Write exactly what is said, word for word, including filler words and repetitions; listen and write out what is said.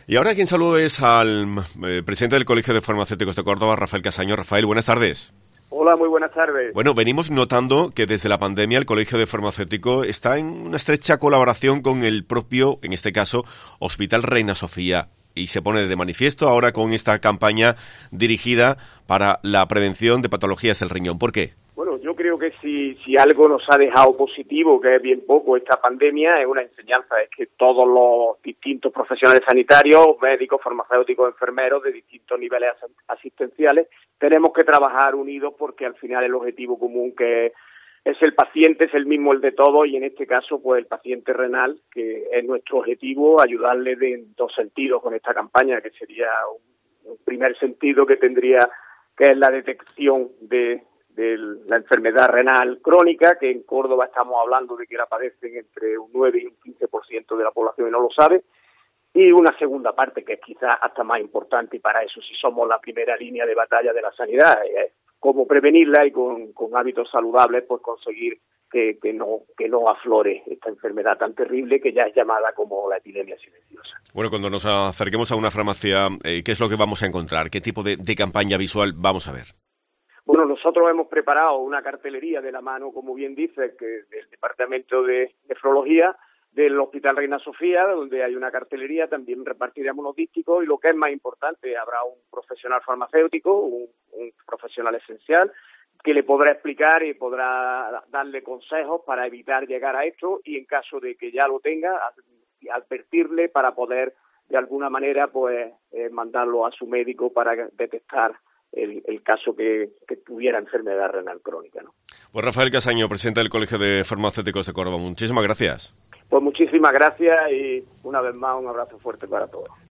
Y ahora quien saludo es al eh, presidente del Colegio de Farmacéuticos de Córdoba, Rafael Casaño. Rafael, buenas tardes. Hola, muy buenas tardes. Bueno, venimos notando que desde la pandemia el Colegio de Farmacéuticos está en una estrecha colaboración con el propio, en este caso, Hospital Reina Sofía. Y se pone de manifiesto ahora con esta campaña dirigida para la prevención de patologías del riñón. ¿Por qué? Bueno, yo creo que si, si algo nos ha dejado positivo, que es bien poco esta pandemia, es una enseñanza, es que todos los distintos profesionales sanitarios, médicos, farmacéuticos, enfermeros de distintos niveles asistenciales, tenemos que trabajar unidos porque al final el objetivo común que es el paciente, es el mismo el de todos, y en este caso pues el paciente renal, que es nuestro objetivo, ayudarle de, en dos sentidos con esta campaña, que sería un, un primer sentido que tendría, que es la detección de de la enfermedad renal crónica, que en Córdoba estamos hablando de que la padecen entre un nueve y un quince por ciento de la población y no lo sabe, y una segunda parte que es quizás hasta más importante, y para eso sí somos la primera línea de batalla de la sanidad, es cómo prevenirla y con, con hábitos saludables pues conseguir que, que no que no aflore esta enfermedad tan terrible que ya es llamada como la epidemia silenciosa. Bueno, cuando nos acerquemos a una farmacia, eh, ¿qué es lo que vamos a encontrar? ¿Qué tipo de, de campaña visual vamos a ver? Bueno, nosotros hemos preparado una cartelería de la mano, como bien dices, que del Departamento de Nefrología del Hospital Reina Sofía, donde hay una cartelería, también repartiremos unos dísticos y lo que es más importante, habrá un profesional farmacéutico, un, un profesional esencial, que le podrá explicar y podrá darle consejos para evitar llegar a esto y en caso de que ya lo tenga, advertirle para poder de alguna manera pues eh, mandarlo a su médico para detectar El, el caso que, que tuviera enfermedad renal crónica, ¿no? Pues Rafael Casaño, presidente del Colegio de Farmacéuticos de Córdoba, muchísimas gracias. Pues muchísimas gracias y una vez más un abrazo fuerte para todos.